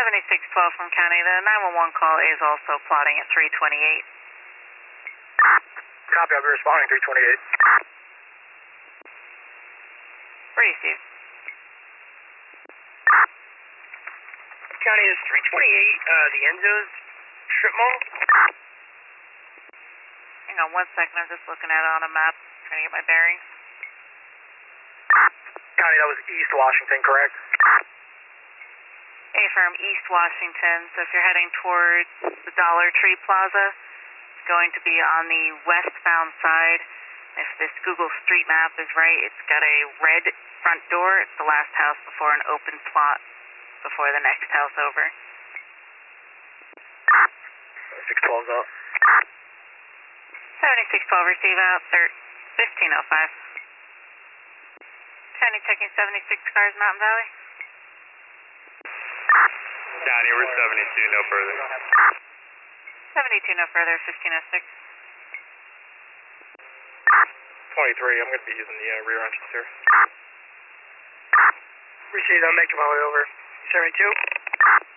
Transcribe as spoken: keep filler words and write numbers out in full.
seventy-six twelve from County. The nine one one call is also plotting at three twenty-eight. Copy, I'll be responding three twenty-eight. Receive. County is three twenty-eight, uh, the Enzo's strip mall. Hang on one second, I'm just looking at it on a map, trying to get my bearings. County, that was East Washington, correct? A-firm, East Washington. So if you're heading towards the Dollar Tree Plaza, it's going to be on the westbound side. If this Google Street Map is right, it's got a red front door. It's the last house before an open plot before the next house over. six twelve's up. seventy-six twelve, receive out, fifteen oh five. County checking seventy-six cars, Mountain Valley. County, we're seventy-two, no further. seventy-two, no further, fifteen oh six. twenty-three, I'm going to be using the uh, rear entrance here. Received, I'm making my way over. seventy-two?